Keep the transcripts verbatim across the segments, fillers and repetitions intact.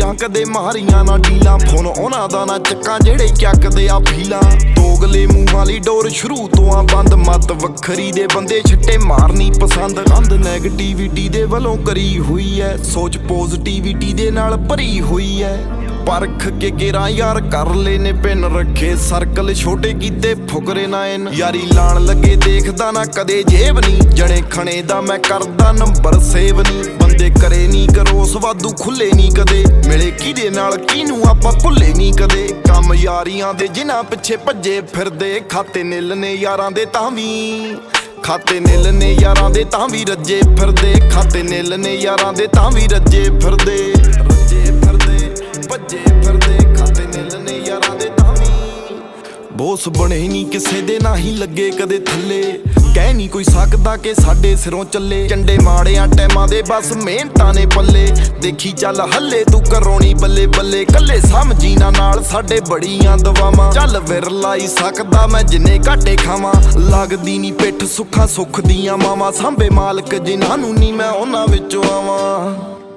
ਤੀਰਾਂ ਕਦੇ ਮਾਰੀਆਂ ਨਾ ਢੀਲਾਂ। ਫੋਨ ਉਹਨਾਂ ਦਾ ਨਾ ਚੱਕਾਂ ਜਿਹੜੇ ਚੱਕਦੇ ਆ ਫੀਲਾਂ। ਦੋਗਲੇ ਮੂੰਹਾਂ ਲਈ ਡੋਰ ਸ਼ੁਰੂ ਤੋਂ ਆ ਬੰਦ। ਮੱਤ ਵੱਖਰੀ ਦੇ ਬੰਦੇ ਛੱਟੇ ਮਾਰਨੀ ਪਸੰਦ। ਕੰਧ ਨੈਗੇਟਿਵਿਟੀ ਦੇ ਵੱਲੋਂ ਕਰੀ ਹੋਈ ਐ, ਸੋਚ ਪੋਜ਼ਿਟਿਵਿਟੀ ਦੇ ਨਾਲ ਭਰੀ ਹੋਈ ਐ। ਪਰਖ ਕੇ ਗੇਰਾ ਯਾਰ ਕਰ ਲੈ ਨੇ ਪਿੰਨ ਰੱਖੇ, ਸਰਕਲ ਛੋਟੇ ਕੀਤੇ ਫੁਕਰੇ ਨਾ ਇਨ। ਯਾਰੀ ਲਾਣ ਲੱਗੇ ਦੇਖਦਾ ਨਾ ਕਦੇ ਜੇਬ ਨੀ, ਜਣੇ ਖਣੇ ਦਾ ਮੈਂ ਕਰਦਾ ਨੰਬਰ ਸੇਵ ਨੀ। ਬੰਦੇ ਕਰੇ ਨੀ ਕਰੋਸ ਵਾਧੂ ਖੁੱਲੇ ਨੀ ਕਦੇ, ਮਿਲੇ ਕਿਹਦੇ ਨਾਲ ਕਿਹਨੂੰ ਆਪਾਂ ਭੁੱਲੇ ਨੀ ਕਦੇ। ਕੰਮ ਯਾਰੀਆਂ ਦੇ ਜਿਨ੍ਹਾਂ ਪਿੱਛੇ ਭੱਜੇ ਫਿਰਦੇ, ਖਾਤੇ ਨਿਲ ਨੇ ਯਾਰਾਂ ਦੇ ਤਾਂ ਵੀ ਖਾਤੇ ਨਿਲ ਨੇ ਯਾਰਾਂ ਦੇ ਤਾਂ ਵੀ ਰੱਜੇ ਫਿਰਦੇ। ਖਾਤੇ ਨਿਲ ਨੇ ਯਾਰਾਂ ਦੇ ਤਾਂ ਵੀ ਰੱਜੇ ਫਿਰਦੇ ਰੱਜੇ ਫਿਰਦੇ ਭੱਜੇ ਫਿਰਦੇ। ਖਾਤੇ ਨਿਲ ਨੇ ਯਾਰਾਂ ਦੇ ਤਾਂ ਵੀ ਬੋਸ ਬਣੇ ਨੀ ਕਿਸੇ ਦੇ, ਨਾ ਹੀ ਲੱਗੇ ਕਦੇ ਥੱਲੇ। ਕਹਿ ਨੀ ਕੋਈ ਸਕਦਾ ਕਿ ਸਾਡੇ ਸਿਰੋਂ ਚੱਲੇ, ਚੰਡੇ ਮਾੜਿਆਂ ਟੈਮਾਂ ਦੇ ਬਸ ਮਿਹਨਤਾਂ ਨੇ ਪੱਲੇ। ਦੇਖੀ ਚੱਲ ਹੱਲੇ ਤੂੰ ਕਰੋਣੀ ਬੱਲੇ ਬੱਲੇ, ਕੱਲੇ ਸਮਝੀ ਨਾ ਨਾਲ ਸਾਡੇ ਬੜੀਆਂ ਦਵਾਵਾਂ। ਚੱਲ ਵਿਰਲਾ ਹੀ ਸਕਦਾ ਮੈਂ ਜਿੰਨੇ ਘਾਟੇ ਖਾਵਾਂ, ਲੱਗਦੀ ਨੀ ਪਿੱਠ ਸੁੱਖਾਂ ਸੁੱਖ ਦੀਆਂ ਮਾਵਾਂ। ਸਾਂਭੇ ਮਾਲਕ ਜਿਨ੍ਹਾਂ ਨੂੰ ਨੀ ਮੈਂ ਉਹਨਾਂ ਵਿੱਚੋਂ ਆਵਾਂ।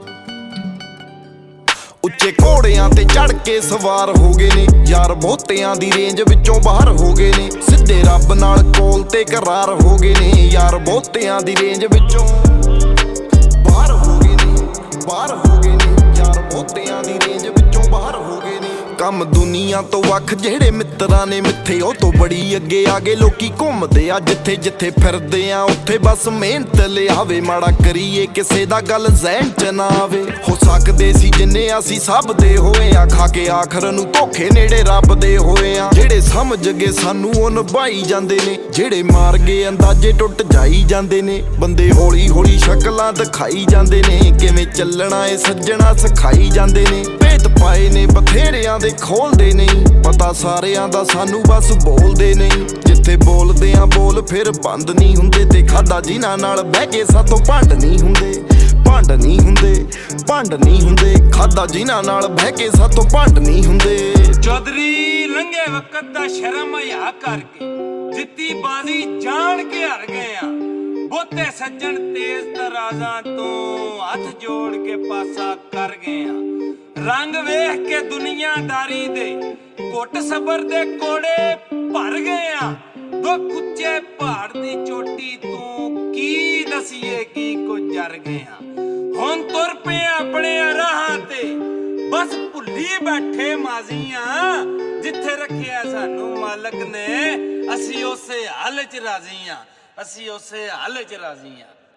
ਉੱਚੇ ਘੋੜਿਆਂ ਤੇ ਚੜ ਕੇ ਸਵਾਰ ਹੋ ਗਏ ਨੇ ਯਾਰ, ਬਹੁਤਿਆਂ ਦੀ ਰੇਂਜ ਵਿੱਚੋਂ ਬਾਹਰ ਹੋ ਗਏ ਨੇ। ਸਿੱਧੇ ਰੱਬ ਨਾਲ ਕੋਲ ਤੇ ਕਰਾਰ ਹੋ ਗਏ ਨੇ ਯਾਰ, ਬਹੁਤਿਆਂ ਦੀ ਰੇਂਜ ਵਿੱਚੋਂ ਬਾਹਰ ਹੋ ਗਏ ਨੇ ਬਾਹਰ ਹੋ ਗਏ ਨੇ ਯਾਰ, ਬਹੁਤਿਆਂ ਦੀ ਰੇਂਜ ਵਿੱਚੋਂ ਬਾਹਰ ਹੋ ਗਏ ਨੇ। ਕੰਮ ਦੁਨੀਆ ਤੋਂ ਵੱਖ ਜਿਹੜੇ ਮਿੱਤਰਾਂ ਨੇ ਮਿੱਥੇ, ਉਹ ਤੋਂ ਬੜੀ ਅੱਗੇ ਆ ਗਏ ਲੋਕੀ ਘੁੰਮਦੇ ਆ ਜਿੱਥੇ ਜਿੱਥੇ ਫਿਰਦੇ ਆ ਉੱਥੇ ਬਸ ਮਿਹਨਤ ਲਿਆਵੇ। ਮਾੜਾ ਕਰੀਏ ਕਿਸੇ ਦਾ ਗੱਲ ਜ਼ਹਿਨ ਚ ਨਾ ਆਵੇ, ਹੋ ਸਕਦੇ ਸੀ ਜਿੰਨੇ ਅਸੀਂ ਸਭ ਦੇ ਹੋਏ ਆ। ਖਾ ਕੇ ਆਖਰ ਨੂੰ ਧੋਖੇ ਨੇੜੇ ਰੱਬ ਦੇ ਹੋਏ ਆ। ਜਿਹੜੇ ਸਮਝ ਗਏ ਸਾਨੂੰ ਉਹ ਨਿਭਾਈ ਜਾਂਦੇ ਨੇ, ਜਿਹੜੇ ਮਾਰ ਗਏ ਅੰਦਾਜ਼ੇ ਟੁੱਟ ਜਾਈ ਜਾਂਦੇ ਨੇ। ਬੰਦੇ ਹੌਲੀ ਹੌਲੀ ਸ਼ਕਲਾਂ ਦਿਖਾਈ ਜਾਂਦੇ ਨੇ, ਕਿਵੇਂ ਚੱਲਣਾ ਏ ਸੱਜਣਾ ਸਿਖਾਈ ਜਾਂਦੇ ਨੇ। ਭੇਤ ਪਾਏ ਨੇ ਬਥੇਰਿਆਂ ਦੇ ਖੋਲਦੇ ਨਹੀਂ, ਪਤਾ ਸਾਰਿਆਂ ਦਾ ਸਾਨੂੰ ਬਸ ਬੋਲਦੇ ਨਹੀਂ। ਜਿੱਥੇ ਬੋਲਦੇ ਆ ਬੋਲ ਫਿਰ ਬੰਦ ਨਹੀਂ ਹੁੰਦੇ, ਤੇ ਖਾਦਾ ਜਿਨ੍ਹਾਂ ਨਾਲ ਬਹਿ ਕੇ ਸਾਤੋਂ ਭੰਡ ਨਹੀਂ ਹੁੰਦੇ ਭੰਡ ਨਹੀਂ ਹੁੰਦੇ ਭੰਡ ਨਹੀਂ ਹੁੰਦੇ। ਖਾਦਾ ਜਿਨ੍ਹਾਂ ਨਾਲ ਬਹਿ ਕੇ ਸਾਤੋਂ ਭੰਡ ਨਹੀਂ ਹੁੰਦੇ। ਚੌਧਰੀ ਲੰਘੇ ਵਕਤ ਦਾ ਸ਼ਰਮ ਹਿਆ ਕਰਕੇ, ਜਿੱਤੀ ਬਾਜ਼ੀ ਜਾਣ ਕੇ ਹਾਰ ਗਏ ਆ। ਬਹੁਤੇ ਸੱਜਣ ਤੇਜ਼ ਤਰਾਜ਼ਾਂ ਤੋਂ ਹੱਥ ਜੋੜ ਕੇ ਪਾਸਾ ਕਰ ਗਏ ਆ। ਰੰਗ ਵੇਖ ਕੇ ਦੁਨੀਆਦਾਰੀ ਦੇ ਘੁੱਟ ਸਬਰ ਦੇ ਕੋੜੇ ਭਰ ਗਏ ਆ। ਦੁੱਖ ਉੱਚੇ ਪਹਾੜ ਦੀ ਚੋਟੀ ਤੂੰ ਕੀ ਦਸੀਏ ਕੀ ਕੁਝ ਜਰ ਗਏ ਆ। ਹੁਣ ਤੁਰ ਪਏ ਆਪਣੇ ਰਾਹਾਂ ਤੇ ਬਸ ਭੁੱਲੀ ਬੈਠੇ ਮਾਜ਼ੀਆਂ। ਜਿੱਥੇ ਰੱਖਿਆ ਸਾਨੂੰ ਮਾਲਕ ਨੇ ਅਸੀਂ ਉਸੇ ਹਾਲ ਚ ਰਾਜ਼ੀ ਆ ਅਸੀਂ ਉਸੇ ਹਾਲ ਚ ਰਾਜ਼ੀ ਆ।